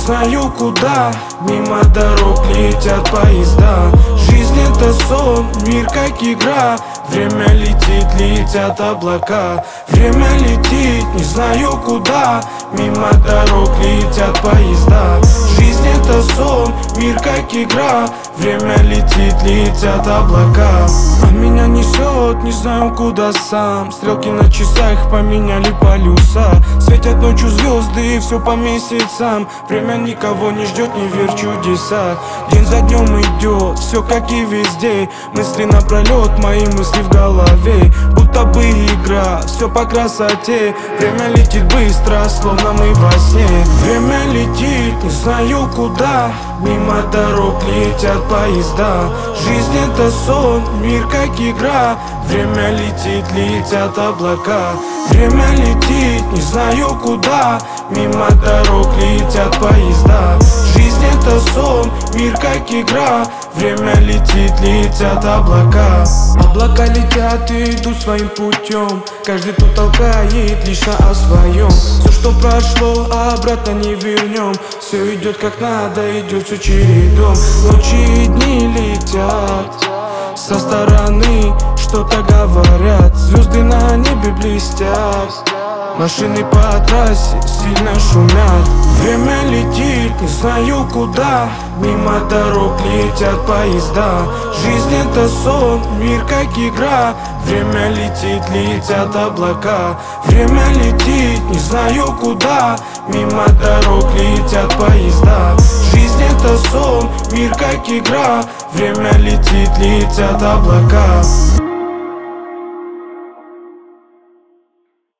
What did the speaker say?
знаю куда. Мимо дорог летят поезда. Жизнь это сон, мир как игра. Время летит, летят облака. Время летит, не знаю куда. Мимо дорог летят поезда. Жизнь это сон, мир как игра. Время летит, летят облака. А меня несет, не знаю куда сам. Стрелки на часах поменяли полюса. Светят ночью звезды, все по месяцам. Время никого не ждет, не верь в чудеса. День за днем идет, все как и везде. Мысли напролет, мои мысли в голове. Будто бы игра, все по красоте. Время летит быстро, словно мы во сне. Время летит, не знаю куда. Мимо дорог летят поезда. Жизнь это сон, мир как игра. Время летит, летят облака. Время летит, не знаю куда. Мимо дорог летят поезда. Жизнь это сон, мир как игра. Время летит, летят облака. Облака летят и идут своим путем. Каждый тут толкает лично о своем. Все, что прошло, обратно не вернем. Все идет как надо, идет все чередом. Ночи и дни летят, со стороны что-то говорят. Звезды на небе блестят. Машины по трассе сильно шумят. Время летит, не знаю куда. Мимо дорог летят поезда. Жизнь это сон, мир как игра. Время летит, летят облака. Время летит, не знаю куда. Мимо дорог летят поезда. Жизнь это сон, мир как игра. Время летит, летят облака.